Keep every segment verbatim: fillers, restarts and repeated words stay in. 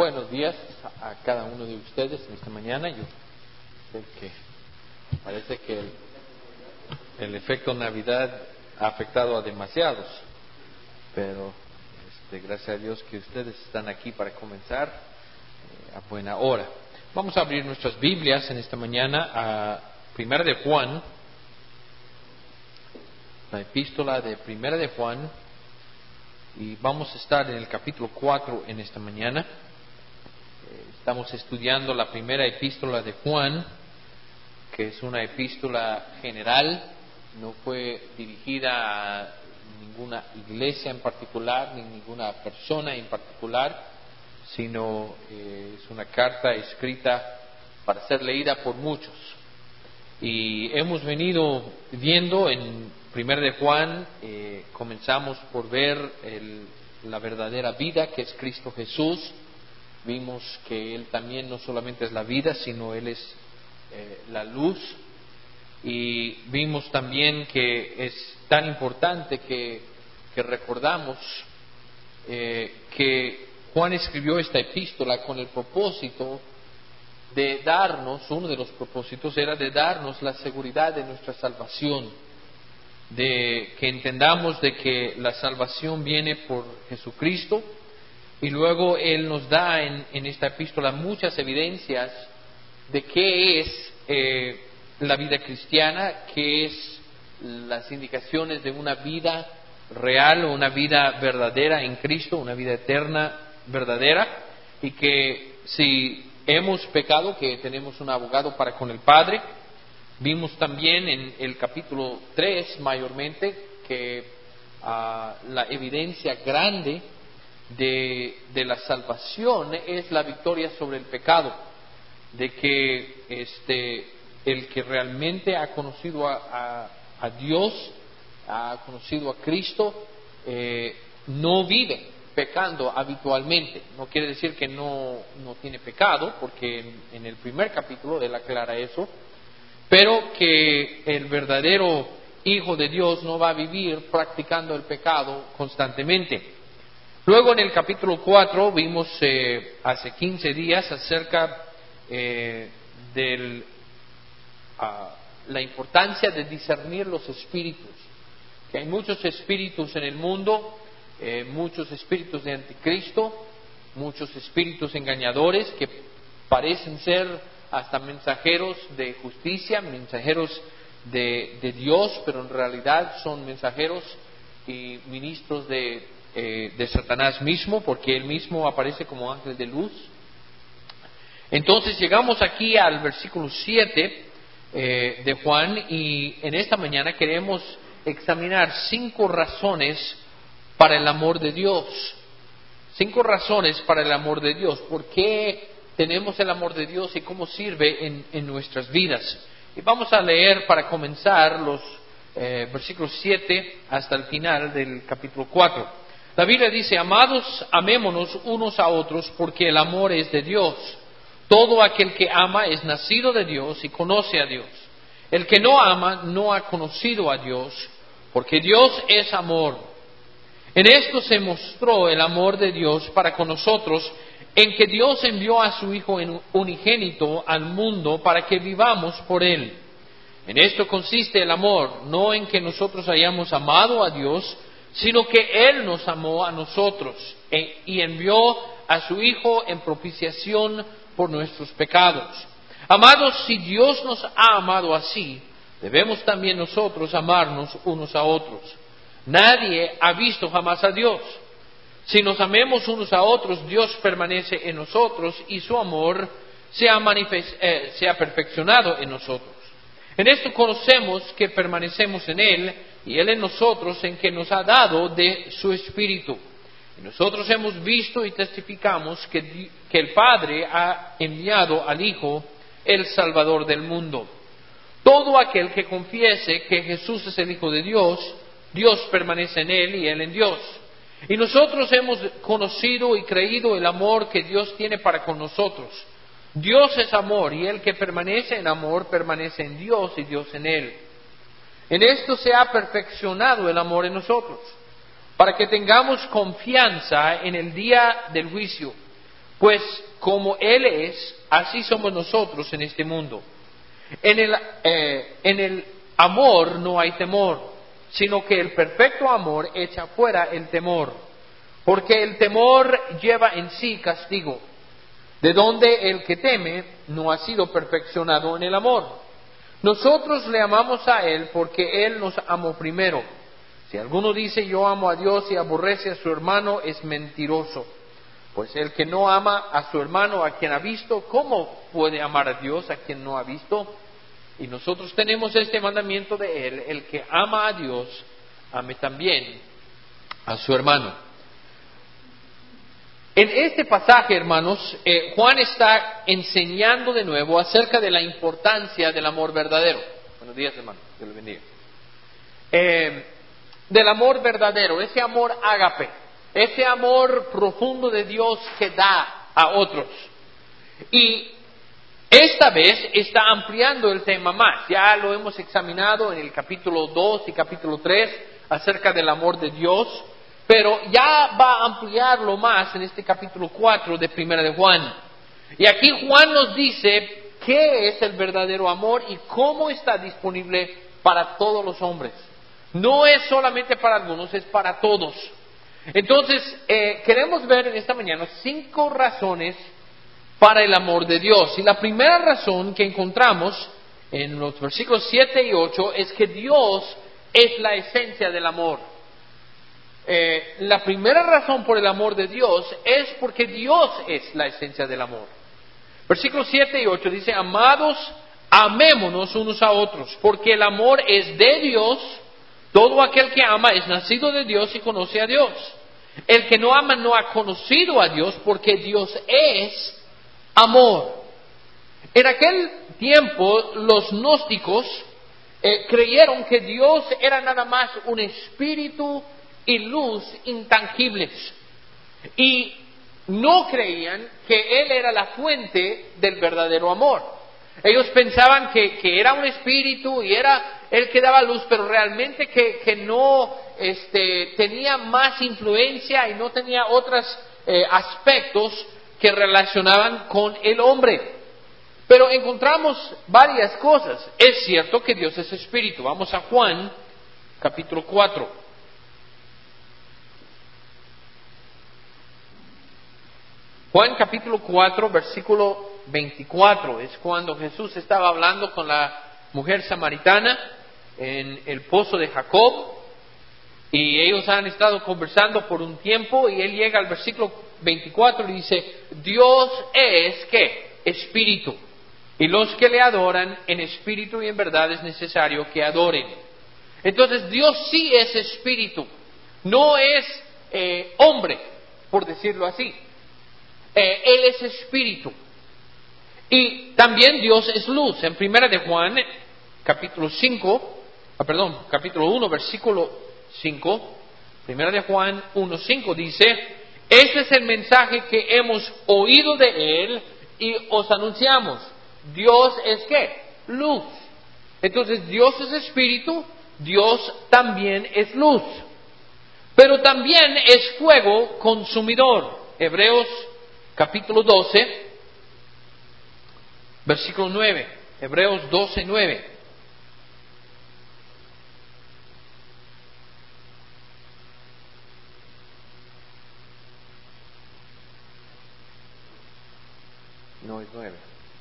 Buenos días a cada uno de ustedes en esta mañana. Yo sé que parece que el, el efecto Navidad ha afectado a demasiados, pero este, gracias a Dios que ustedes están aquí para comenzar eh, a buena hora. Vamos a abrir nuestras Biblias en esta mañana a Primera de Juan, la epístola de Primera de Juan, y vamos a estar en el capítulo cuatro en esta mañana. Estamos estudiando la primera epístola de Juan, que es una epístola general, no fue dirigida a ninguna iglesia en particular, ni ninguna persona en particular, sino eh, es una carta escrita para ser leída por muchos. Y hemos venido viendo en Primera de Juan, eh, comenzamos por ver el, la verdadera vida que es Cristo Jesús. Vimos que Él también no solamente es la vida, sino Él es eh, la luz. Y vimos también que es tan importante que, que recordamos eh, que Juan escribió esta epístola con el propósito de darnos, uno de los propósitos era de darnos la seguridad de nuestra salvación, de que entendamos de que la salvación viene por Jesucristo. Y luego Él nos da en, en esta epístola muchas evidencias de qué es eh, la vida cristiana, qué es las indicaciones de una vida real o una vida verdadera en Cristo, una vida eterna verdadera, y que si hemos pecado, que tenemos un abogado para con el Padre. Vimos también en el capítulo tres mayormente que uh, la evidencia grande De, de la salvación es la victoria sobre el pecado, de que este, el que realmente ha conocido a, a, a Dios, ha conocido a Cristo, eh, no vive pecando habitualmente. No quiere decir que no, no tiene pecado, porque en, en el primer capítulo Él aclara eso, pero que el verdadero Hijo de Dios no va a vivir practicando el pecado constantemente. Luego en el capítulo cuatro vimos eh, hace quince días acerca eh, de uh, la importancia de discernir los espíritus, que hay muchos espíritus en el mundo, eh, muchos espíritus de anticristo, muchos espíritus engañadores que parecen ser hasta mensajeros de justicia, mensajeros de, de Dios, pero en realidad son mensajeros y ministros de Eh, de Satanás mismo, porque él mismo aparece como ángel de luz. Entonces llegamos aquí al versículo siete eh, de Juan, y en esta mañana queremos examinar cinco razones para el amor de Dios. Cinco razones para el amor de Dios. ¿Por qué tenemos el amor de Dios y cómo sirve en, en nuestras vidas? Y vamos a leer para comenzar los eh, versículos siete hasta el final del capítulo cuatro. La Biblia dice: amados, amémonos unos a otros, porque el amor es de Dios. Todo aquel que ama es nacido de Dios y conoce a Dios. El que no ama no ha conocido a Dios, porque Dios es amor. En esto se mostró el amor de Dios para con nosotros, en que Dios envió a su Hijo unigénito al mundo para que vivamos por Él. En esto consiste el amor, no en que nosotros hayamos amado a Dios, sino que Él nos amó a nosotros y envió a su Hijo en propiciación por nuestros pecados. Amados, si Dios nos ha amado así, debemos también nosotros amarnos unos a otros. Nadie ha visto jamás a Dios. Si nos amemos unos a otros, Dios permanece en nosotros y su amor se ha, manifest- eh, se ha perfeccionado en nosotros. En esto conocemos que permanecemos en Él y Él en nosotros, en que nos ha dado de su Espíritu. Y nosotros hemos visto y testificamos que, que el Padre ha enviado al Hijo, el Salvador del mundo. Todo aquel que confiese que Jesús es el Hijo de Dios, Dios permanece en Él y Él en Dios. Y nosotros hemos conocido y creído el amor que Dios tiene para con nosotros. Dios es amor, y el que permanece en amor permanece en Dios y Dios en Él. En esto se ha perfeccionado el amor en nosotros, para que tengamos confianza en el día del juicio, Pues como Él es, así somos nosotros en este mundo. En el, eh, en el amor no hay temor, sino que el perfecto amor echa fuera el temor, porque el temor lleva en sí castigo, de donde el que teme no ha sido perfeccionado en el amor. Nosotros le amamos a Él porque Él nos amó primero. Si alguno dice yo amo a Dios y aborrece a su hermano, es mentiroso. Pues el que no ama a su hermano a quien ha visto, ¿cómo puede amar a Dios a quien no ha visto? Y nosotros tenemos este mandamiento de Él: el que ama a Dios, ame también a su hermano. En este pasaje, hermanos, eh, Juan está enseñando de nuevo acerca de la importancia del amor verdadero. Buenos días, hermano, Dios le bendiga. Eh, del amor verdadero, ese amor ágape, ese amor profundo de Dios que da a otros. Y esta vez está ampliando el tema más. Ya lo hemos examinado en el capítulo dos y capítulo tres acerca del amor de Dios, pero ya va a ampliarlo más en este capítulo cuatro de Primera de Juan. Y aquí Juan nos dice qué es el verdadero amor y cómo está disponible para todos los hombres. No es solamente para algunos, es para todos. Entonces, eh, queremos ver en esta mañana cinco razones para el amor de Dios. Y la primera razón que encontramos en los versículos siete y ocho es que Dios es la esencia del amor. Eh, la primera razón por el amor de Dios es porque Dios es la esencia del amor. Versículos siete y ocho dice: amados, amémonos unos a otros, porque el amor es de Dios. Todo aquel que ama es nacido de Dios y conoce a Dios. El que no ama no ha conocido a Dios, porque Dios es amor. En aquel tiempo los gnósticos eh, creyeron que Dios era nada más un espíritu y luz intangibles, y no creían que Él era la fuente del verdadero amor. Ellos pensaban que, que era un espíritu y era Él que daba luz, pero realmente que, que no este, tenía más influencia y no tenía otros eh, aspectos que relacionaban con el hombre. Pero encontramos varias cosas. Es cierto que Dios es espíritu. Vamos a Juan, capítulo cuatro. Juan capítulo cuatro, versículo veinticuatro, es cuando Jesús estaba hablando con la mujer samaritana en el pozo de Jacob, y ellos han estado conversando por un tiempo, y él llega al versículo veinticuatro y dice: Dios es, ¿qué? Espíritu, y los que le adoran en espíritu y en verdad es necesario que adoren. Entonces Dios sí es espíritu, no es eh, hombre, por decirlo así. Eh, él es espíritu. Y también Dios es luz. En Primera de Juan, capítulo cinco, ah, perdón, capítulo uno, versículo cinco, Primera de Juan uno, cinco dice: este es el mensaje que hemos oído de Él y os anunciamos. Dios es ¿qué? Luz. Entonces Dios es espíritu, Dios también es luz. Pero también es fuego consumidor. Hebreos capítulo doce, versículo nueve. Hebreos doce, nueve. No es nueve.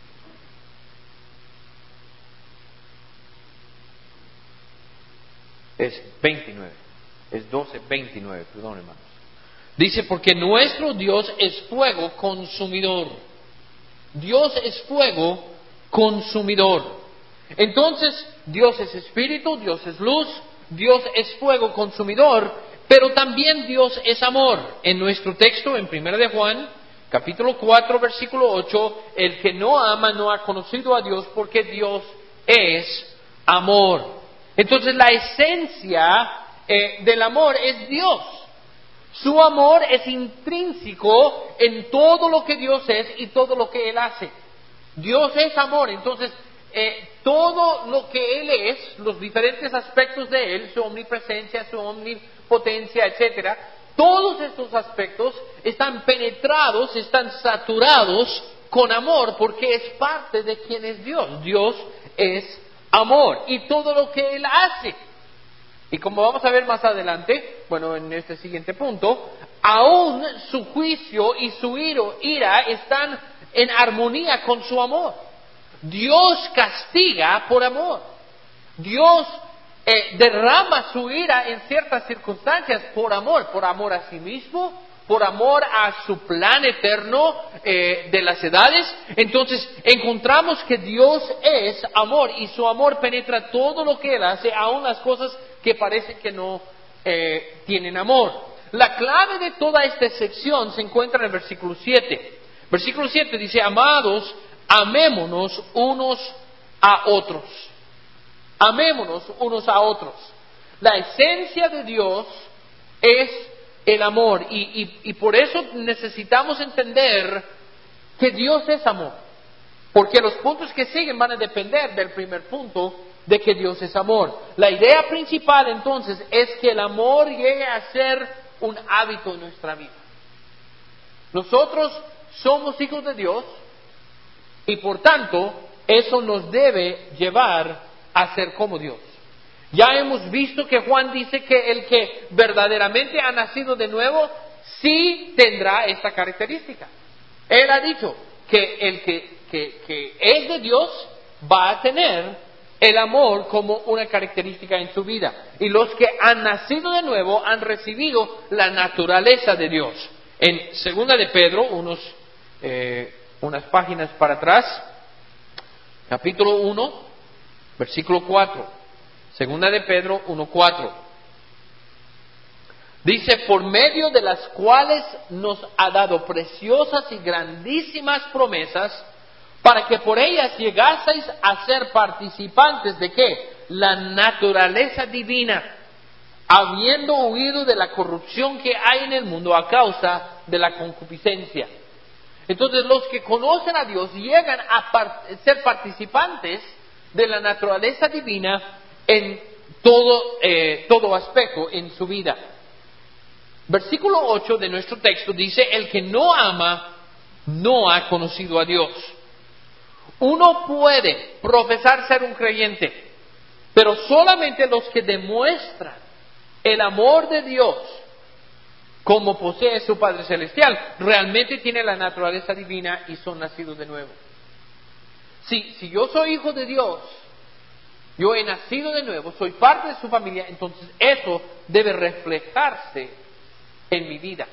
Es veintinueve. Es doce, veintinueve. Perdón, hermanos. Dice: porque nuestro Dios es fuego consumidor. Dios es fuego consumidor. Entonces, Dios es espíritu, Dios es luz, Dios es fuego consumidor, pero también Dios es amor. En nuestro texto, en Primera de Juan, capítulo cuatro, versículo ocho, el que no ama no ha conocido a Dios, porque Dios es amor. Entonces, la esencia eh, del amor es Dios. Su amor es intrínseco en todo lo que Dios es y todo lo que Él hace. Dios es amor, entonces eh, todo lo que Él es, los diferentes aspectos de Él, su omnipresencia, su omnipotencia, etcétera, Todos estos aspectos están penetrados, están saturados con amor, porque es parte de quien es Dios. Dios es amor y todo lo que Él hace. Y como vamos a ver más adelante, bueno, en este siguiente punto, aún su juicio y su ira están en armonía con su amor. Dios castiga por amor. Dios eh, derrama su ira en ciertas circunstancias por amor, por amor a sí mismo, por amor a su plan eterno eh, de las edades. Entonces encontramos que Dios es amor y su amor penetra todo lo que Él hace, aun las cosas que parecen que no eh, tienen amor. La clave de toda esta sección se encuentra en el versículo siete. Versículo siete dice: amados, amémonos unos a otros. Amémonos unos a otros. La esencia de Dios es el amor y, y, y por eso necesitamos entender que Dios es amor. Porque los puntos que siguen van a depender del primer punto, de que Dios es amor. La idea principal entonces es que el amor llegue a ser un hábito en nuestra vida. Nosotros somos hijos de Dios y por tanto eso nos debe llevar a ser como Dios. Ya hemos visto que Juan dice que el que verdaderamente ha nacido de nuevo sí tendrá esta característica. Él ha dicho que el que, que, que es de Dios va a tener el amor como una característica en su vida. Y los que han nacido de nuevo han recibido la naturaleza de Dios. En segunda de Pedro, unos, eh, unas páginas para atrás, capítulo uno, versículo cuatro. Segunda de Pedro uno cuatro. Dice: por medio de las cuales nos ha dado preciosas y grandísimas promesas, para que por ellas llegaseis a ser participantes de ¿qué? La naturaleza divina, habiendo huido de la corrupción que hay en el mundo a causa de la concupiscencia. Entonces los que conocen a Dios llegan a part- ser participantes de la naturaleza divina en todo, eh, todo aspecto en su vida. Versículo ocho de nuestro texto dice: el que no ama no ha conocido a Dios. Uno puede profesar ser un creyente, pero solamente los que demuestran el amor de Dios como posee su Padre Celestial realmente tienen la naturaleza divina y son nacidos de nuevo. Si, si yo soy hijo de Dios, yo he nacido de nuevo, soy parte de su familia, entonces eso debe reflejarse en mi vida.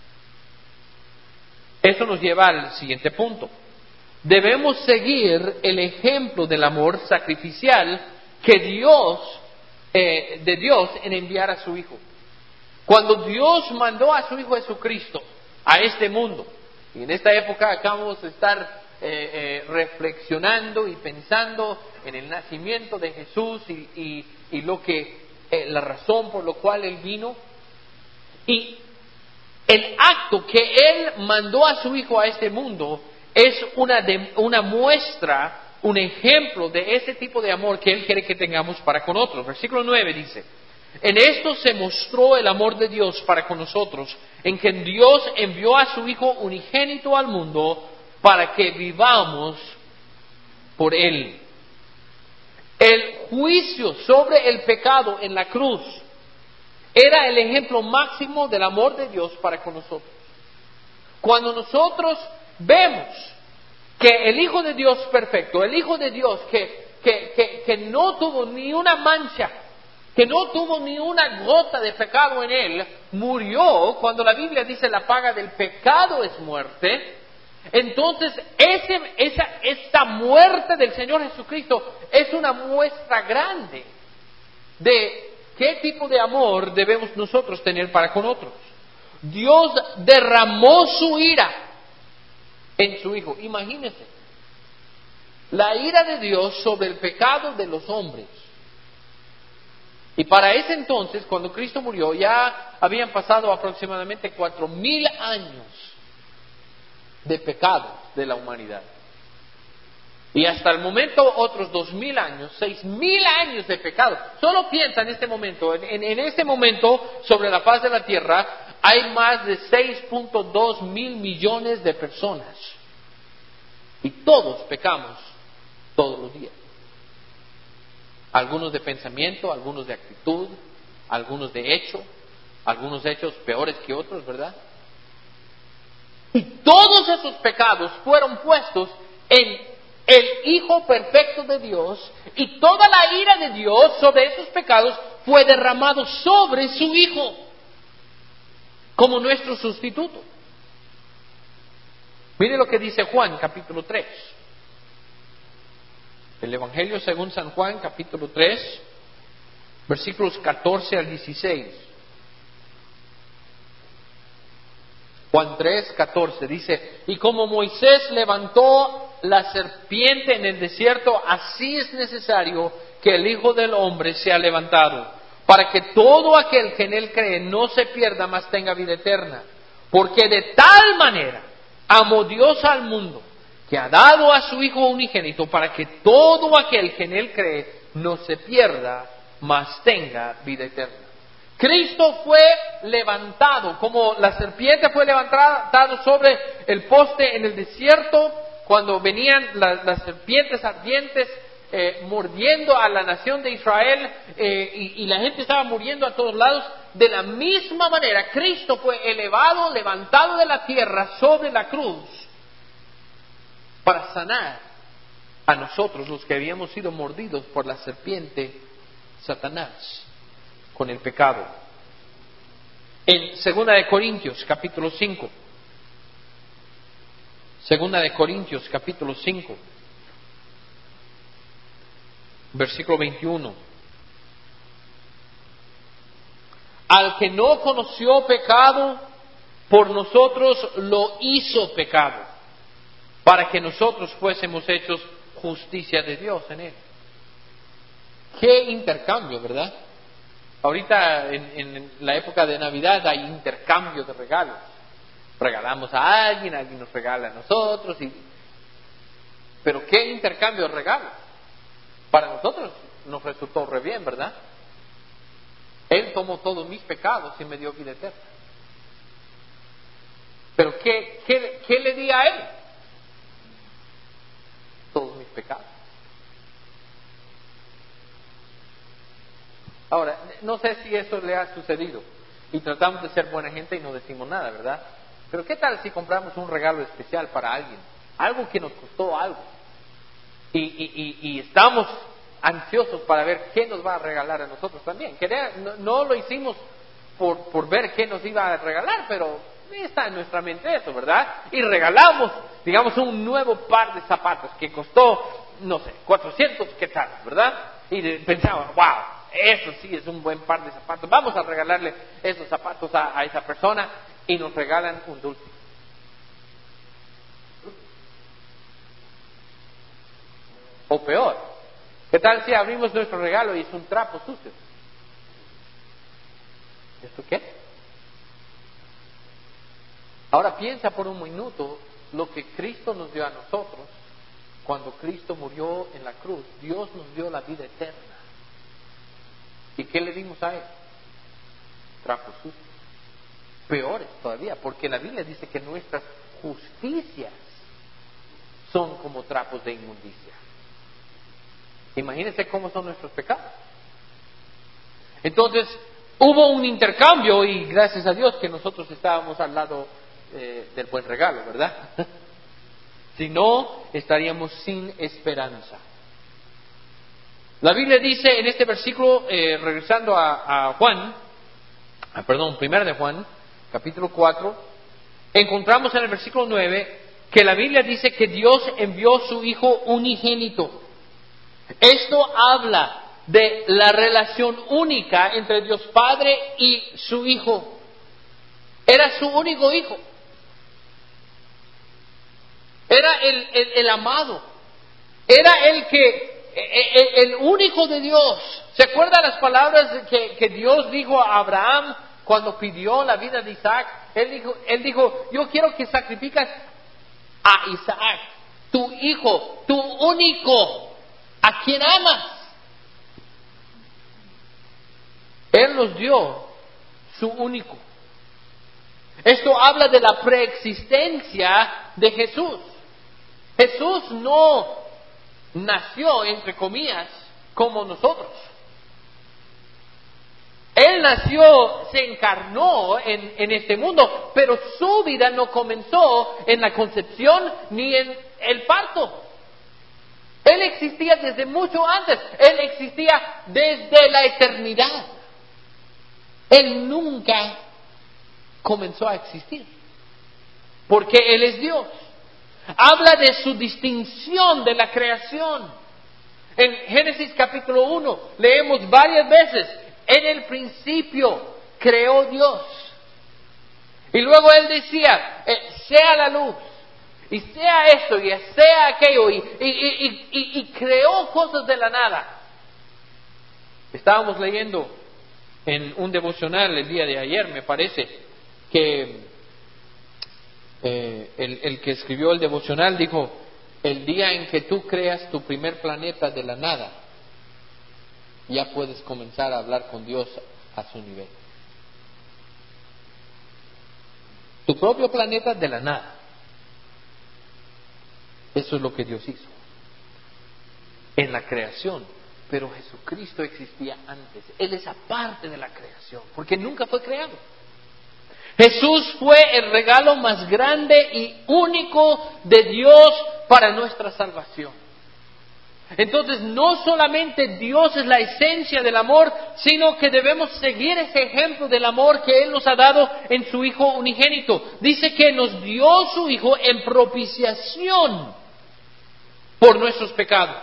Eso nos lleva al siguiente punto. Debemos seguir el ejemplo del amor sacrificial que Dios, eh, de Dios en enviar a su Hijo. Cuando Dios mandó a su Hijo Jesucristo a este mundo, y en esta época acabamos de estar eh, eh, reflexionando y pensando en el nacimiento de Jesús y, y, y lo que, eh, la razón por la cual Él vino, y el acto que Él mandó a su Hijo a este mundo es una, de, una muestra, un ejemplo de ese tipo de amor que Él quiere que tengamos para con otros. Versículo nueve dice: en esto se mostró el amor de Dios para con nosotros, en que Dios envió a su Hijo unigénito al mundo para que vivamos por Él. El juicio sobre el pecado en la cruz era el ejemplo máximo del amor de Dios para con nosotros. Cuando nosotros vemos que el Hijo de Dios perfecto, el Hijo de Dios que, que, que, que no tuvo ni una mancha, que no tuvo ni una gota de pecado en Él, murió, cuando la Biblia dice la paga del pecado es muerte, entonces ese, esa, esa muerte del Señor Jesucristo es una muestra grande de qué tipo de amor debemos nosotros tener para con otros. Dios derramó su ira en su Hijo. Imagínense, la ira de Dios sobre el pecado de los hombres. Y para ese entonces, cuando Cristo murió, ya habían pasado aproximadamente cuatro mil años de pecado de la humanidad. Y hasta el momento otros dos mil años, seis mil años de pecado. Solo piensa en este momento, en, en, en este momento sobre la faz de la tierra, hay más de seis punto dos mil millones de personas. Y todos pecamos todos los días. Algunos de pensamiento, algunos de actitud, algunos de hecho, algunos hechos peores que otros, ¿verdad? Y todos esos pecados fueron puestos en el Hijo perfecto de Dios, y toda la ira de Dios sobre esos pecados fue derramado sobre su Hijo como nuestro sustituto. Mire lo que dice Juan, capítulo tres. El Evangelio según San Juan, capítulo tres, versículos catorce al dieciséis. Juan tres, catorce dice: y como Moisés levantó la serpiente en el desierto, así es necesario que el Hijo del Hombre sea levantado, para que todo aquel que en él cree no se pierda, mas tenga vida eterna. Porque de tal manera amó Dios al mundo, que ha dado a su Hijo unigénito, para que todo aquel que en él cree no se pierda, mas tenga vida eterna. Cristo fue levantado, como la serpiente fue levantada sobre el poste en el desierto, cuando venían las, las serpientes ardientes eh, mordiendo a la nación de Israel, eh, y, y la gente estaba muriendo a todos lados. De la misma manera, Cristo fue elevado, levantado de la tierra sobre la cruz, para sanar a nosotros, los que habíamos sido mordidos por la serpiente Satanás, con el pecado. En Segunda de Corintios, capítulo cinco. Segunda de Corintios, capítulo cinco, versículo veintiuno. Al que no conoció pecado, por nosotros lo hizo pecado, para que nosotros fuésemos hechos justicia de Dios en él. Qué intercambio, ¿verdad? Ahorita en, en la época de Navidad hay intercambio de regalos. Regalamos a alguien, alguien nos regala a nosotros. Y... pero qué intercambio de regalos. Para nosotros nos resultó re bien, ¿verdad? Él tomó todos mis pecados y me dio vida eterna. Pero ¿qué, qué, qué le di a él? Todos mis pecados. Ahora, no sé si eso le ha sucedido y tratamos de ser buena gente y no decimos nada, ¿verdad? Pero ¿qué tal si compramos un regalo especial para alguien? Algo que nos costó algo. Y, y, y, y estamos ansiosos para ver qué nos va a regalar a nosotros también. No, no lo hicimos por, por ver qué nos iba a regalar, pero está en nuestra mente eso, ¿verdad? Y regalamos, digamos, un nuevo par de zapatos que costó, no sé, cuatrocientos quetzales, ¿verdad? Y pensamos, wow, eso sí es un buen par de zapatos, vamos a regalarle esos zapatos a, a esa persona, y nos regalan un dulce. O peor, ¿qué tal si abrimos nuestro regalo y es un trapo sucio? ¿Esto qué? Ahora piensa por un minuto lo que Cristo nos dio a nosotros. Cuando Cristo murió en la cruz, Dios nos dio la vida eterna. ¿Y qué le dimos a él? Trapos sucios. Peores todavía, porque la Biblia dice que nuestras justicias son como trapos de inmundicia. Imagínense cómo son nuestros pecados. Entonces, hubo un intercambio, y gracias a Dios que nosotros estábamos al lado eh, del buen regalo, ¿verdad? Si no, estaríamos sin esperanza. La Biblia dice en este versículo, eh, regresando a, a Juan, ah, perdón, primero de Juan, capítulo cuatro, encontramos en el versículo nueve que la Biblia dice que Dios envió su Hijo unigénito. Esto habla de la relación única entre Dios Padre y su Hijo. Era su único Hijo. Era el, el, el amado. Era el que, el, el único de Dios. ¿Se acuerdan las palabras que, que Dios dijo a Abraham cuando pidió la vida de Isaac? Él dijo, él dijo, yo quiero que sacrificas a Isaac, tu hijo, tu único, a quien amas. Él nos dio su único. Esto habla de la preexistencia de Jesús. Jesús no nació, entre comillas, como nosotros. Él nació, se encarnó en, en este mundo, pero su vida no comenzó en la concepción ni en el parto. Él existía desde mucho antes. Él existía desde la eternidad. Él nunca comenzó a existir, porque Él es Dios. Habla de su distinción de la creación. En Génesis capítulo uno leemos varias veces: en el principio creó Dios. Y luego Él decía, eh, sea la luz, y sea esto, y sea aquello, y, y, y, y, y creó cosas de la nada. Estábamos leyendo en un devocional el día de ayer, me parece, que eh, el, el que escribió el devocional dijo: el día en que tú creas tu primer planeta de la nada, ya puedes comenzar a hablar con Dios a su nivel. Tu propio planeta de la nada. Eso es lo que Dios hizo en la creación. Pero Jesucristo existía antes. Él es aparte de la creación, porque nunca fue creado. Jesús fue el regalo más grande y único de Dios para nuestra salvación. Entonces, no solamente Dios es la esencia del amor, sino que debemos seguir ese ejemplo del amor que Él nos ha dado en su Hijo unigénito. Dice que nos dio su Hijo en propiciación por nuestros pecados.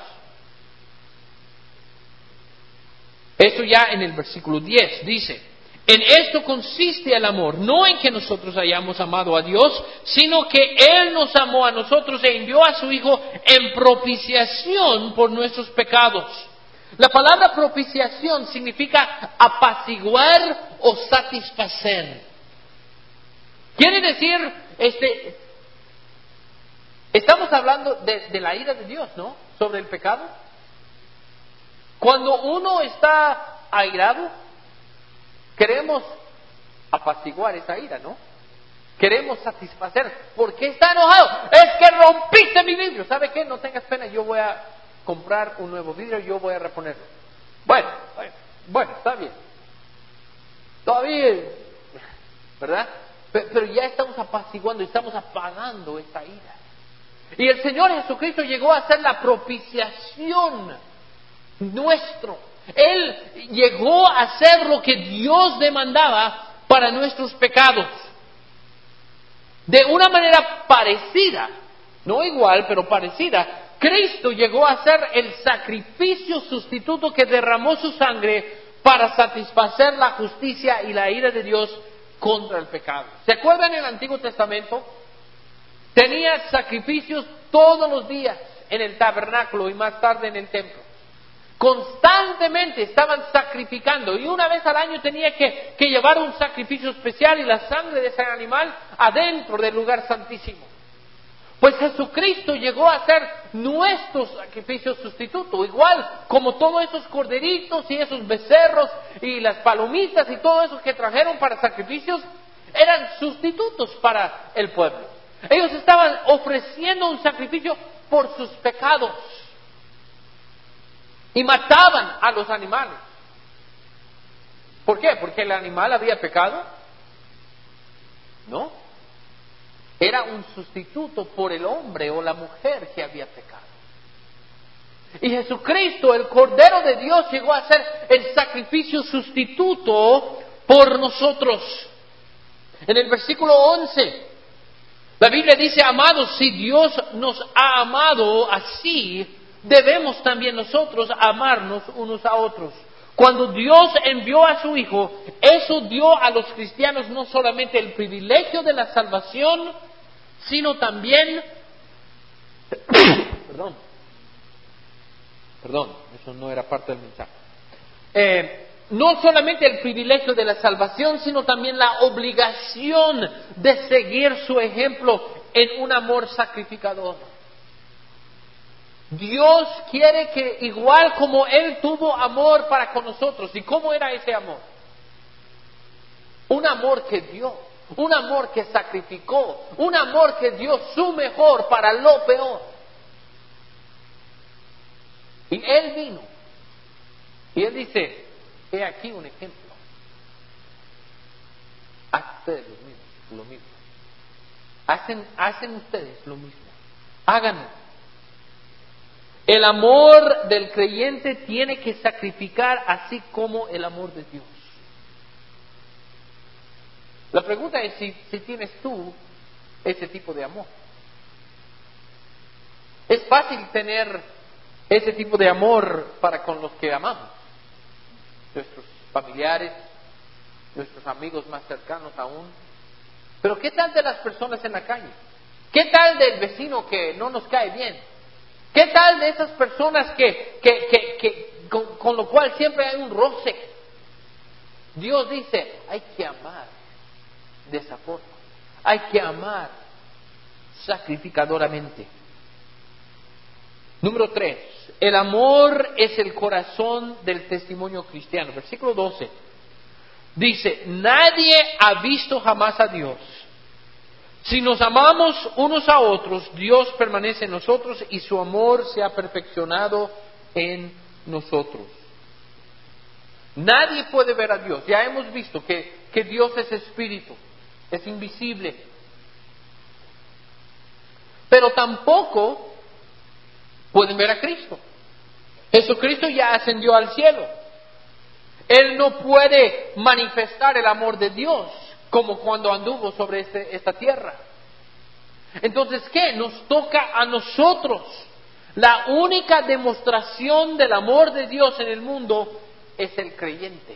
Esto ya en el versículo diez dice: en esto consiste el amor, no en que nosotros hayamos amado a Dios, sino que Él nos amó a nosotros e envió a su Hijo en propiciación por nuestros pecados. La palabra propiciación significa apaciguar o satisfacer. Quiere decir, este, estamos hablando de, de la ira de Dios, ¿no? Sobre el pecado. Cuando uno está airado, queremos apaciguar esa ira, ¿no? Queremos satisfacer. ¿Por qué está enojado? Es que rompiste mi vidrio. ¿Sabe qué? No tengas pena, yo voy a comprar un nuevo vidrio y yo voy a reponerlo. Bueno, bueno, bueno, está bien. Todavía, ¿verdad? Pero, pero ya estamos apaciguando, estamos apagando esa ira. Y el Señor Jesucristo llegó a ser la propiciación nuestro. Él llegó a hacer lo que Dios demandaba para nuestros pecados. De una manera parecida, no igual, pero parecida, Cristo llegó a ser el sacrificio sustituto que derramó su sangre para satisfacer la justicia y la ira de Dios contra el pecado. ¿Se acuerdan en el Antiguo Testamento? Tenía sacrificios todos los días en el tabernáculo y más tarde en el templo. Constantemente estaban sacrificando y una vez al año tenía que, que llevar un sacrificio especial y la sangre de ese animal adentro del lugar santísimo. Pues Jesucristo llegó a ser nuestro sacrificio sustituto, igual como todos esos corderitos y esos becerros y las palomitas y todo eso que trajeron para sacrificios eran sustitutos para el pueblo. Ellos estaban ofreciendo un sacrificio por sus pecados. Y mataban a los animales. ¿Por qué? ¿Porque el animal había pecado? No. Era un sustituto por el hombre o la mujer que había pecado. Y Jesucristo, el Cordero de Dios, llegó a ser el sacrificio sustituto por nosotros. En el versículo once, la Biblia dice: amados, si Dios nos ha amado así, debemos también nosotros amarnos unos a otros. Cuando Dios envió a su Hijo, eso dio a los cristianos no solamente el privilegio de la salvación, sino también, perdón, perdón, eso no era parte del mensaje. Eh, no solamente el privilegio de la salvación, sino también la obligación de seguir su ejemplo en un amor sacrificador. Dios quiere que igual como Él tuvo amor para con nosotros. ¿Y cómo era ese amor? Un amor que dio. un amor que sacrificó, un amor que dio su mejor para lo peor. Y Él vino, y Él dice, he aquí un ejemplo. Hacen ustedes lo mismo, lo mismo. Hacen, hacen ustedes lo mismo. Háganlo. El amor del creyente tiene que sacrificar así como el amor de Dios. La pregunta es si, si tienes tú ese tipo de amor. Es fácil tener ese tipo de amor para con los que amamos. Nuestros familiares, nuestros amigos más cercanos aún. Pero ¿qué tal de las personas en la calle? ¿Qué tal del vecino que no nos cae bien? ¿Qué tal de esas personas que, que, que, que con, con lo cual siempre hay un roce? Dios dice, hay que amar de esa forma. Hay que amar sacrificadoramente. Número tres, el amor es el corazón del testimonio cristiano. Versículo doce. Dice, nadie ha visto jamás a Dios. Si nos amamos unos a otros, Dios permanece en nosotros y su amor se ha perfeccionado en nosotros. Nadie puede ver a Dios. Ya hemos visto que, que Dios es espíritu, es invisible. Pero tampoco pueden ver a Cristo. Jesucristo ya ascendió al cielo. Él no puede manifestar el amor de Dios como cuando anduvo sobre este, esta tierra. Entonces, ¿qué? Nos toca a nosotros. La única demostración del amor de Dios en el mundo es el creyente.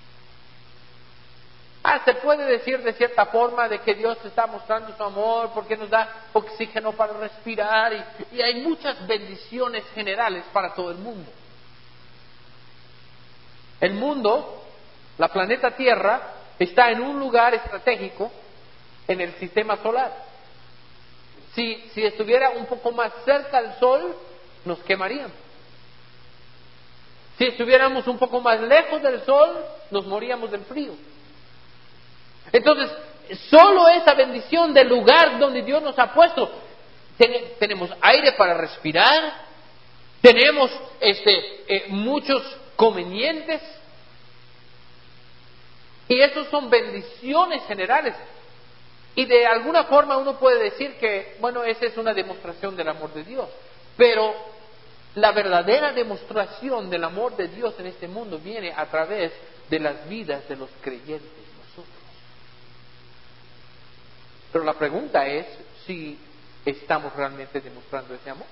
Ah, se puede decir de cierta forma de que Dios está mostrando su amor porque nos da oxígeno para respirar y, y hay muchas bendiciones generales para todo el mundo. El mundo, la planeta Tierra, está en un lugar estratégico en el sistema solar. Si, si estuviera un poco más cerca del Sol, nos quemaríamos. Si estuviéramos un poco más lejos del Sol, nos moríamos del frío. Entonces, solo esa bendición del lugar donde Dios nos ha puesto, ten, tenemos aire para respirar, tenemos este, eh, muchos convenientes, y esos son bendiciones generales. Y de alguna forma uno puede decir que, bueno, esa es una demostración del amor de Dios. Pero la verdadera demostración del amor de Dios en este mundo viene a través de las vidas de los creyentes nosotros. Pero la pregunta es si estamos realmente demostrando ese amor.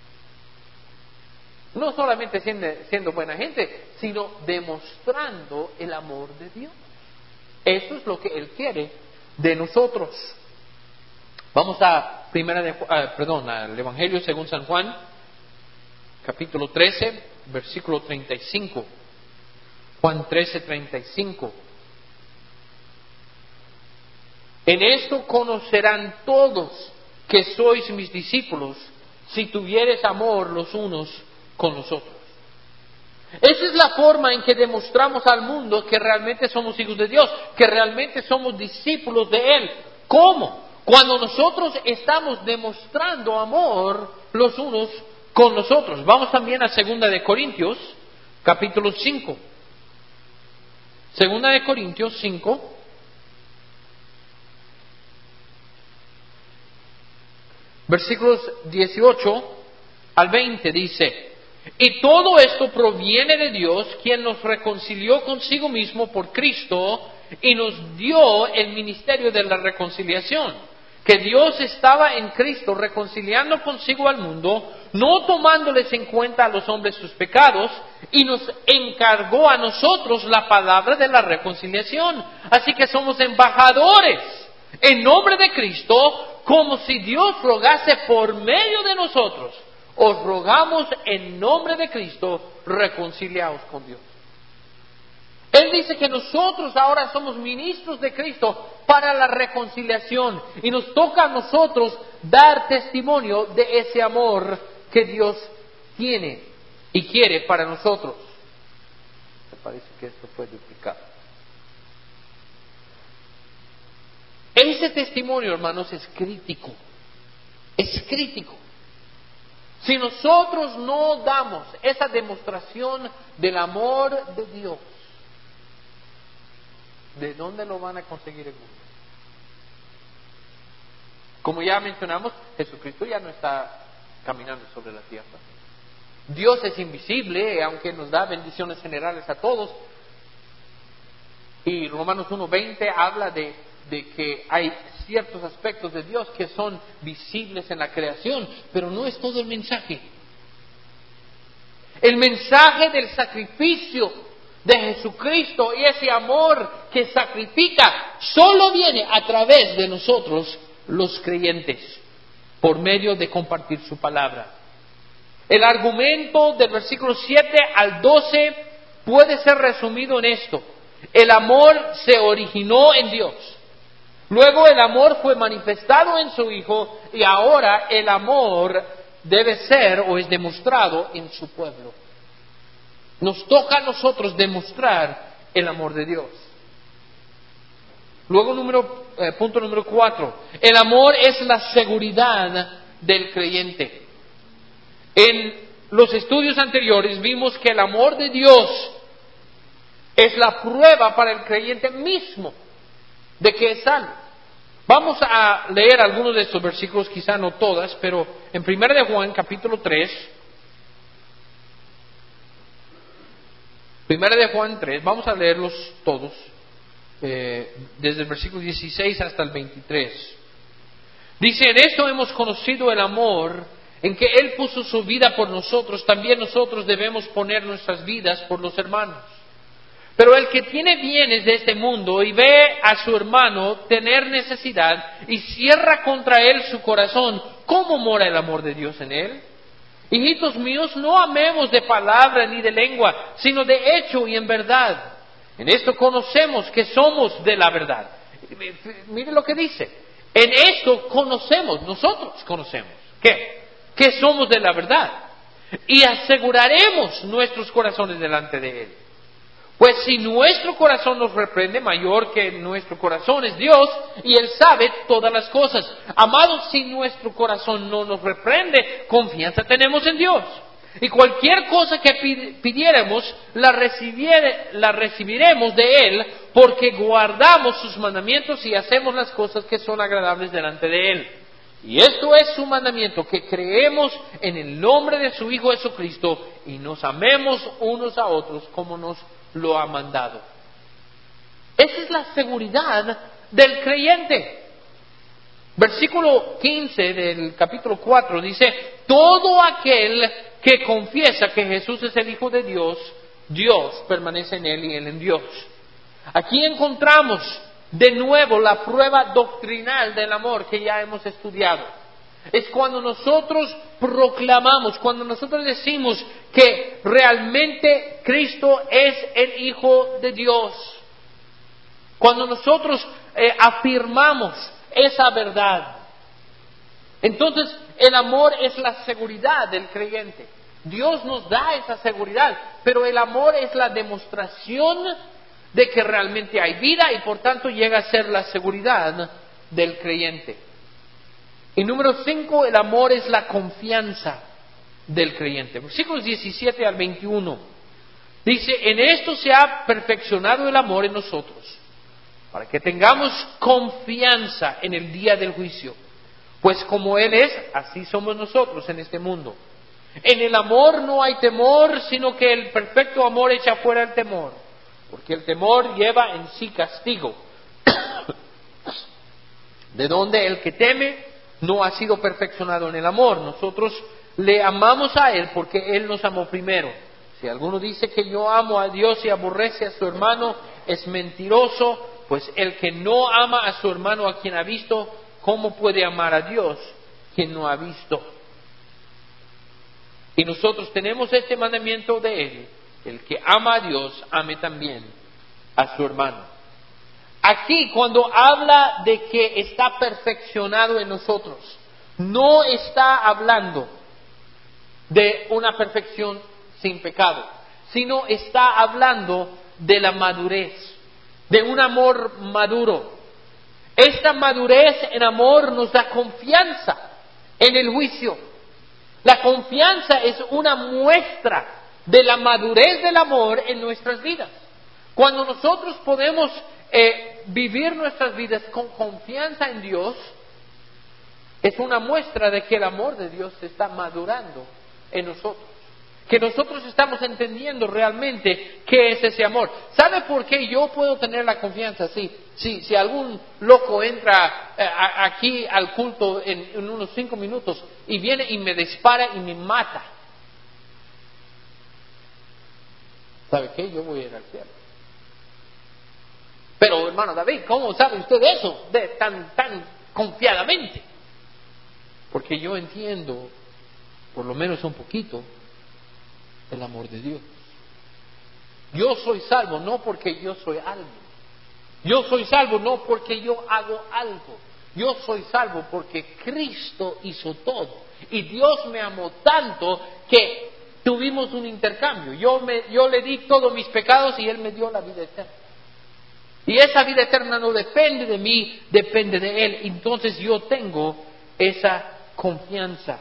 No solamente siendo, siendo buena gente, sino demostrando el amor de Dios. Eso es lo que Él quiere de nosotros. Vamos a primera de, uh, perdón, al Evangelio según San Juan, capítulo trece, versículo treinta y cinco. Juan trece, treinta y cinco. En esto conocerán todos que sois mis discípulos, si tuviereis amor los unos con los otros. Esa es la forma en que demostramos al mundo que realmente somos hijos de Dios, que realmente somos discípulos de Él. ¿Cómo? Cuando nosotros estamos demostrando amor los unos con los otros. Vamos también a Segunda de Corintios, capítulo cinco. Segunda de Corintios cinco. Versículos dieciocho al veinte dice: y todo esto proviene de Dios, quien nos reconcilió consigo mismo por Cristo y nos dio el ministerio de la reconciliación. Que Dios estaba en Cristo reconciliando consigo al mundo, no tomándoles en cuenta a los hombres sus pecados, y nos encargó a nosotros la palabra de la reconciliación. Así que somos embajadores en nombre de Cristo, como si Dios rogase por medio de nosotros. Os rogamos en nombre de Cristo, reconciliaos con Dios. Él dice que nosotros ahora somos ministros de Cristo para la reconciliación y nos toca a nosotros dar testimonio de ese amor que Dios tiene y quiere para nosotros. Me parece que esto fue duplicado. Ese testimonio, hermanos, es crítico. Es crítico. Si nosotros no damos esa demostración del amor de Dios, ¿de dónde lo van a conseguir el mundo? Como ya mencionamos, Jesucristo ya no está caminando sobre la tierra. Dios es invisible, aunque nos da bendiciones generales a todos. Y Romanos uno veinte habla de, de que hay ciertos aspectos de Dios que son visibles en la creación, pero no es todo el mensaje. El mensaje del sacrificio de Jesucristo y ese amor que sacrifica solo viene a través de nosotros los creyentes, por medio de compartir su palabra. El argumento del versículo siete al doce puede ser resumido en esto: el amor se originó en Dios, luego el amor fue manifestado en su Hijo, y ahora el amor debe ser o es demostrado en su pueblo. Nos toca a nosotros demostrar el amor de Dios. Luego, número, eh, punto número cuatro. El amor es la seguridad del creyente. En los estudios anteriores vimos que el amor de Dios es la prueba para el creyente mismo de que es salvo. Vamos a leer algunos de estos versículos, quizá no todas, pero en primera de Juan, capítulo tres, primera de Juan tres, vamos a leerlos todos. Eh, desde el versículo dieciséis hasta el veintitrés. Dice: en esto hemos conocido el amor, en que Él puso su vida por nosotros, también nosotros debemos poner nuestras vidas por los hermanos. Pero el que tiene bienes de este mundo y ve a su hermano tener necesidad y cierra contra él su corazón, ¿cómo mora el amor de Dios en él? Hijitos míos, no amemos de palabra ni de lengua, sino de hecho y en verdad. En esto conocemos que somos de la verdad. Mire lo que dice. En esto conocemos, nosotros conocemos. ¿Qué? Que somos de la verdad. Y aseguraremos nuestros corazones delante de Él. Pues si nuestro corazón nos reprende, mayor que nuestro corazón es Dios, y Él sabe todas las cosas. Amados, si nuestro corazón no nos reprende, confianza tenemos en Dios. Y cualquier cosa que pidiéramos, la, recibiere, la recibiremos de Él, porque guardamos sus mandamientos y hacemos las cosas que son agradables delante de Él. Y esto es su mandamiento, que creemos en el nombre de su Hijo Jesucristo y nos amemos unos a otros como nos lo ha mandado. Esa es la seguridad del creyente. Versículo quince del capítulo cuatro dice: todo aquel que confiesa que Jesús es el Hijo de Dios, Dios permanece en él y él en Dios. Aquí encontramos de nuevo la prueba doctrinal del amor que ya hemos estudiado. Es cuando nosotros proclamamos, cuando nosotros decimos que realmente Cristo es el Hijo de Dios. Cuando nosotros eh, afirmamos esa verdad. Entonces, el amor es la seguridad del creyente. Dios nos da esa seguridad, pero el amor es la demostración de que realmente hay vida y por tanto llega a ser la seguridad del creyente. Y número cinco, el amor es la confianza del creyente. Versículos diecisiete al veintiuno. Dice: en esto se ha perfeccionado el amor en nosotros, para que tengamos confianza en el día del juicio. Pues como Él es, así somos nosotros en este mundo. En el amor no hay temor, sino que el perfecto amor echa fuera el temor, porque el temor lleva en sí castigo, de donde el que teme no ha sido perfeccionado en el amor. Nosotros le amamos a Él porque Él nos amó primero. Si alguno dice que yo amo a Dios y aborrece a su hermano, es mentiroso, pues el que no ama a su hermano a quien ha visto, ¿cómo puede amar a Dios quien no ha visto? Y nosotros tenemos este mandamiento de Él: el que ama a Dios, ame también a su hermano. Aquí, cuando habla de que está perfeccionado en nosotros, no está hablando de una perfección sin pecado, sino está hablando de la madurez, de un amor maduro. Esta madurez en amor nos da confianza en el juicio. La confianza es una muestra de la madurez del amor en nuestras vidas. Cuando nosotros podemos eh, vivir nuestras vidas con confianza en Dios, es una muestra de que el amor de Dios se está madurando en nosotros. Que nosotros estamos entendiendo realmente qué es ese amor. ¿Sabe por qué yo puedo tener la confianza? Sí, sí, si algún loco entra eh, a, aquí al culto en, en unos cinco minutos y viene y me dispara y me mata, ¿sabe qué? Yo voy a ir al cielo. Pero hermano David, ¿cómo sabe usted eso de tan, tan confiadamente? Porque yo entiendo, por lo menos un poquito, el amor de Dios. Yo soy salvo no porque yo soy algo. Yo soy salvo no porque yo hago algo. Yo soy salvo porque Cristo hizo todo. Y Dios me amó tanto que tuvimos un intercambio. Yo, me, yo le di todos mis pecados y Él me dio la vida eterna. Y esa vida eterna no depende de mí, depende de Él. Entonces yo tengo esa confianza.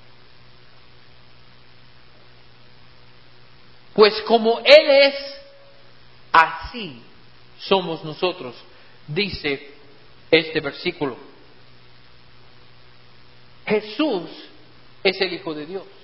Pues como Él es, así somos nosotros, dice este versículo. Jesús es el Hijo de Dios.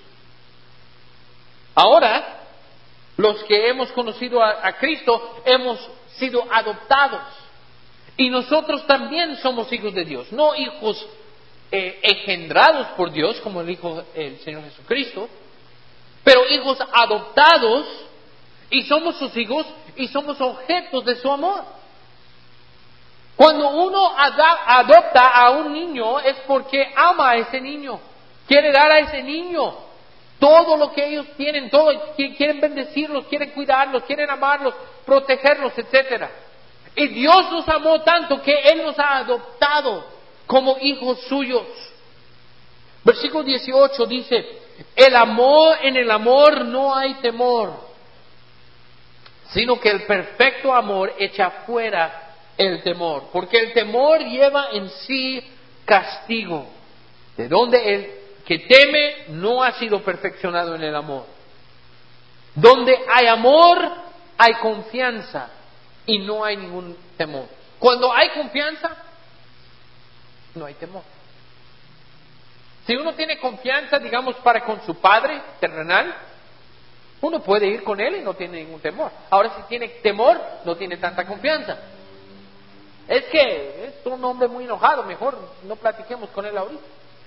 Ahora, los que hemos conocido a, a Cristo, hemos sido adoptados. Y nosotros también somos hijos de Dios. No hijos eh, engendrados por Dios, como el Hijo el Señor Jesucristo, pero hijos adoptados, y somos sus hijos, y somos objetos de su amor. Cuando uno adopta a un niño es porque ama a ese niño, quiere dar a ese niño todo lo que ellos tienen, todo, quieren bendecirlos, quieren cuidarlos, quieren amarlos, protegerlos, etcétera. Y Dios nos amó tanto que Él nos ha adoptado como hijos suyos. Versículo dieciocho dice: el amor, en el amor no hay temor, sino que el perfecto amor echa fuera el temor, porque el temor lleva en sí castigo, de donde el que teme no ha sido perfeccionado en el amor. Donde hay amor, hay confianza y no hay ningún temor. Cuando hay confianza, no hay temor. Si uno tiene confianza, digamos, para con su padre terrenal, uno puede ir con él y no tiene ningún temor. Ahora, si tiene temor, no tiene tanta confianza. Es que es un hombre muy enojado, mejor no platiquemos con él ahorita.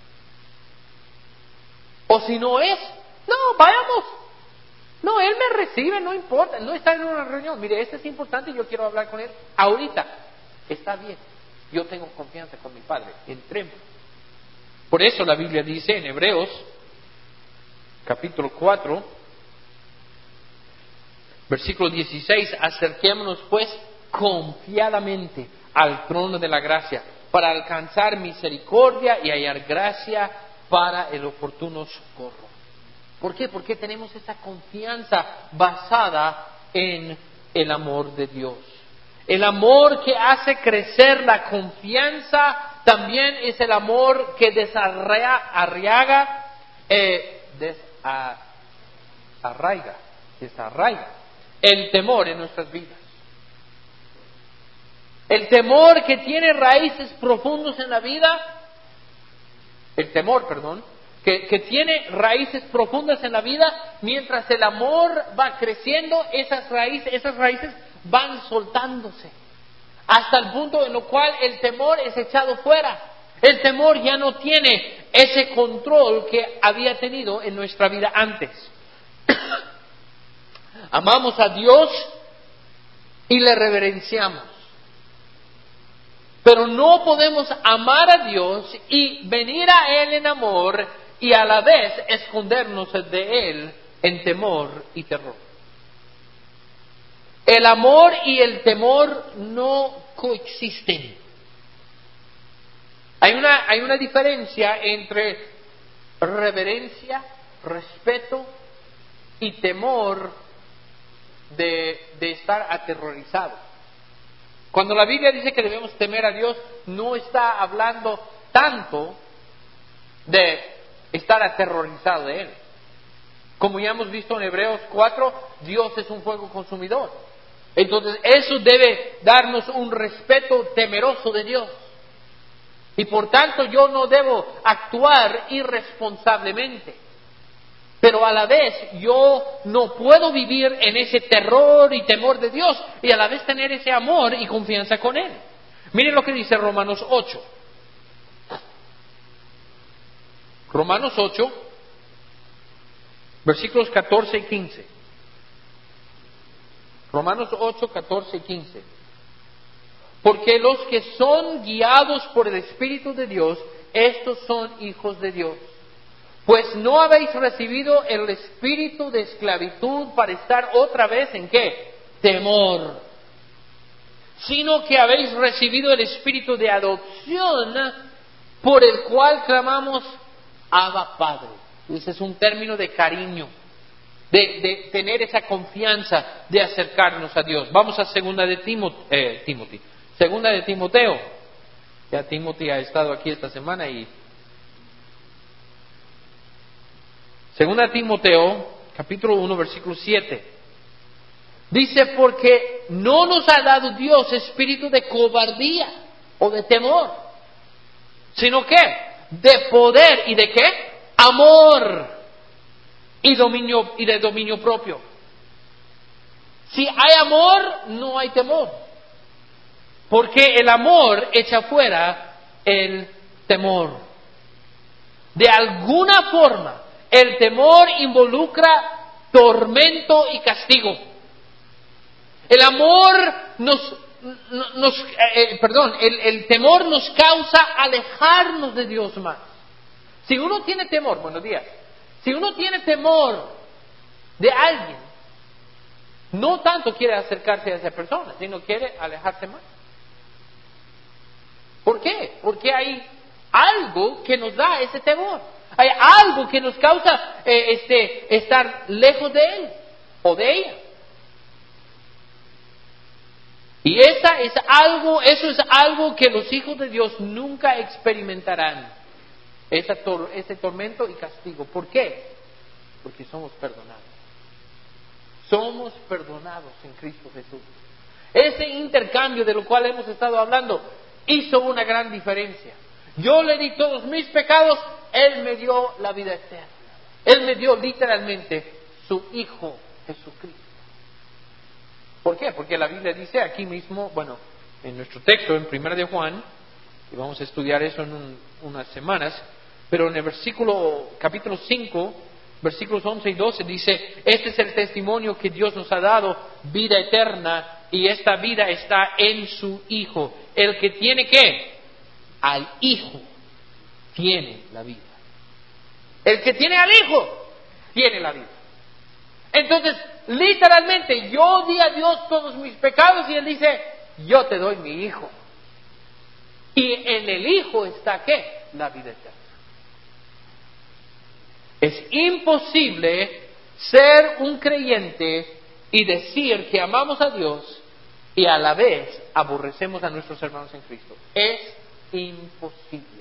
O si no es, no, vayamos. No, él me recibe, no importa, no está en una reunión. Mire, esto es importante y yo quiero hablar con él ahorita. Está bien, yo tengo confianza con mi padre, entremos. Por eso la Biblia dice en Hebreos, capítulo cuatro, versículo dieciséis, acerquémonos pues confiadamente al trono de la gracia, para alcanzar misericordia y hallar gracia para el oportuno socorro. ¿Por qué? Porque tenemos esa confianza basada en el amor de Dios. El amor que hace crecer la confianza también es el amor que desarraiga, eh, desarraiga, desarraiga el temor en nuestras vidas. El temor que tiene raíces profundas en la vida, el temor, perdón, que, que tiene raíces profundas en la vida, mientras el amor va creciendo, esas raíces, esas raíces van soltándose, hasta el punto en el cual el temor es echado fuera. El temor ya no tiene ese control que había tenido en nuestra vida antes. Amamos a Dios y le reverenciamos. Pero no podemos amar a Dios y venir a Él en amor y a la vez escondernos de Él en temor y terror. El amor y el temor no coexisten. Hay una, hay una diferencia entre reverencia, respeto y temor de, de estar aterrorizado. Cuando la Biblia dice que debemos temer a Dios, no está hablando tanto de estar aterrorizado de Él. Como ya hemos visto en Hebreos cuatro, Dios es un fuego consumidor. Entonces eso debe darnos un respeto temeroso de Dios. Y por tanto yo no debo actuar irresponsablemente. Pero a la vez yo no puedo vivir en ese terror y temor de Dios y a la vez tener ese amor y confianza con Él. Miren lo que dice Romanos ocho. Romanos ocho, versículos catorce y quince. Romanos ocho, catorce y quince. Porque los que son guiados por el Espíritu de Dios, estos son hijos de Dios. Pues no habéis recibido el espíritu de esclavitud para estar otra vez en ¿qué? Temor. Sino que habéis recibido el espíritu de adopción por el cual clamamos Abba Padre. Ese es un término de cariño, de, de tener esa confianza de acercarnos a Dios. Vamos a segunda de Timoteo, eh, Timothy, segunda de Timoteo. Ya Timothy ha estado aquí esta semana y segunda de Timoteo, capítulo uno, versículo siete. Dice, porque no nos ha dado Dios espíritu de cobardía o de temor, sino que de poder y de qué? Amor y dominio y de dominio propio. Si hay amor, no hay temor, porque el amor echa fuera el temor. De alguna forma, el temor involucra tormento y castigo. El amor nos, nos eh, perdón, el, el temor nos causa alejarnos de Dios más. Si uno tiene temor, buenos días, si uno tiene temor de alguien, no tanto quiere acercarse a esa persona, sino quiere alejarse más. ¿Por qué? Porque hay algo que nos da ese temor. Hay algo que nos causa eh, este, estar lejos de él o de ella. Y esa es algo, eso es algo que los hijos de Dios nunca experimentarán. Esa tor- ese tormento y castigo. ¿Por qué? Porque somos perdonados. Somos perdonados en Cristo Jesús. Ese intercambio de lo cual hemos estado hablando hizo una gran diferencia. Yo le di todos mis pecados, Él me dio la vida eterna. Él me dio literalmente su Hijo Jesucristo. ¿Por qué? Porque la Biblia dice aquí mismo, bueno, en nuestro texto, en primera de Juan, y vamos a estudiar eso en un, unas semanas, pero en el versículo, capítulo cinco, versículos once y doce dice, este es el testimonio que Dios nos ha dado, vida eterna, y esta vida está en su Hijo. El que tiene ¿qué? Al Hijo tiene la vida. El que tiene al Hijo tiene la vida. Entonces, literalmente, yo di a Dios todos mis pecados y Él dice, yo te doy mi Hijo. Y en el Hijo está ¿qué? La vida eterna. Es imposible ser un creyente y decir que amamos a Dios y a la vez aborrecemos a nuestros hermanos en Cristo. Es imposible.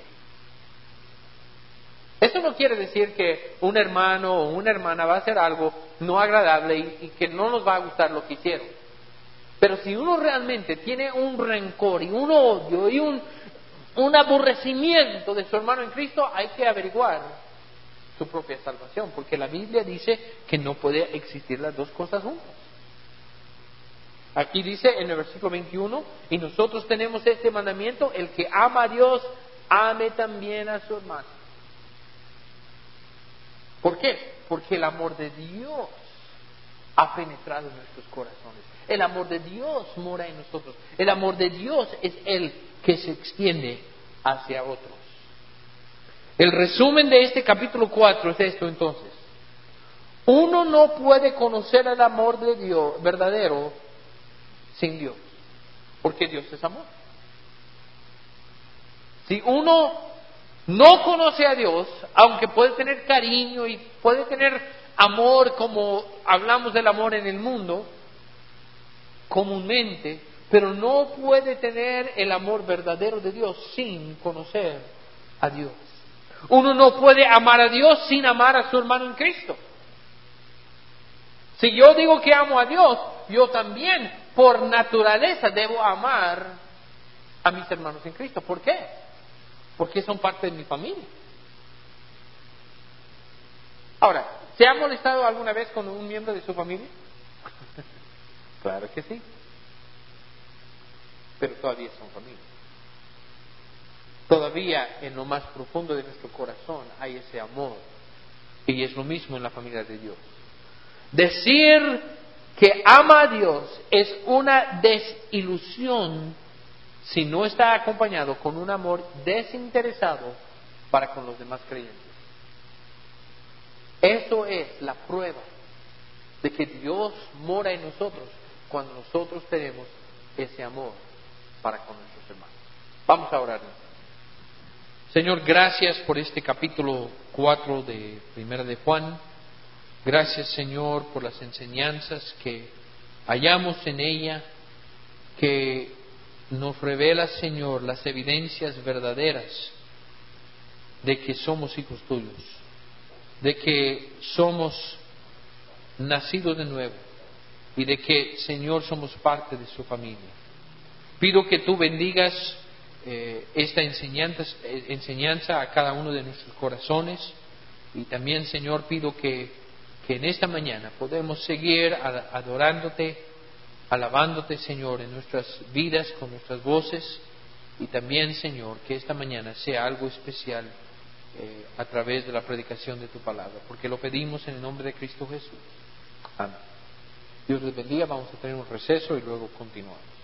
Esto no quiere decir que un hermano o una hermana va a hacer algo no agradable y, y que no nos va a gustar lo que hicieron. Pero si uno realmente tiene un rencor y un odio y un, un aborrecimiento de su hermano en Cristo, hay que averiguar su propia salvación, porque la Biblia dice que no puede existir las dos cosas juntas. Aquí dice en el versículo veintiuno, y nosotros tenemos este mandamiento, el que ama a Dios, ame también a su hermano. ¿Por qué? Porque el amor de Dios ha penetrado en nuestros corazones. El amor de Dios mora en nosotros. El amor de Dios es el que se extiende hacia otros. El resumen de este capítulo cuatro es esto entonces. Uno no puede conocer el amor de Dios verdadero sin Dios, porque Dios es amor. Si uno no conoce a Dios, aunque puede tener cariño y puede tener amor como hablamos del amor en el mundo, comúnmente Pero no puede tener el amor verdadero de Dios sin conocer a Dios. Uno no puede amar a Dios sin amar a su hermano en Cristo. Si yo digo que amo a Dios, yo también, por naturaleza, debo amar a mis hermanos en Cristo. ¿Por qué? Porque son parte de mi familia. Ahora, ¿se ha molestado alguna vez con un miembro de su familia? Claro que sí. Pero todavía son familia. Todavía en lo más profundo de nuestro corazón hay ese amor. Y es lo mismo en la familia de Dios. Decir que ama a Dios es una desilusión si no está acompañado con un amor desinteresado para con los demás creyentes. Eso es la prueba de que Dios mora en nosotros cuando nosotros tenemos ese amor para con nuestros hermanos. Vamos a orar. Señor, gracias por este capítulo cuatro de Primera de Juan. Gracias, Señor, por las enseñanzas que hallamos en ella, que nos revela, Señor, las evidencias verdaderas de que somos hijos tuyos, de que somos nacidos de nuevo y de que, Señor, somos parte de su familia. Pido que tú bendigas eh, esta enseñanza, eh, enseñanza a cada uno de nuestros corazones y también, Señor, pido que, que en esta mañana podemos seguir adorándote, alabándote, Señor, en nuestras vidas con nuestras voces y también, Señor, que esta mañana sea algo especial eh, a través de la predicación de tu palabra, porque lo pedimos en el nombre de Cristo Jesús. Amén. Dios les bendiga. Vamos a tener un receso y luego continuamos.